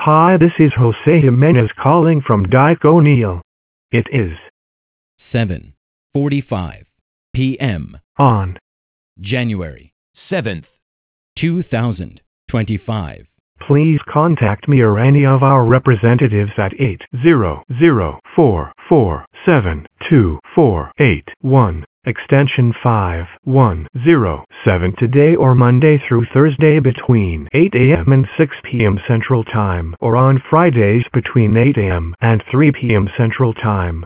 Hi, this is Jose Jimenez calling from Dyke O'Neill. It is 7:45 p.m. on January 7th, 2025. Please contact me or any of our representatives at 800-447-2481, extension 5107 today or Monday through Thursday between 8 a.m. and 6 p.m. Central Time, or on Fridays between 8 a.m. and 3 p.m. Central Time.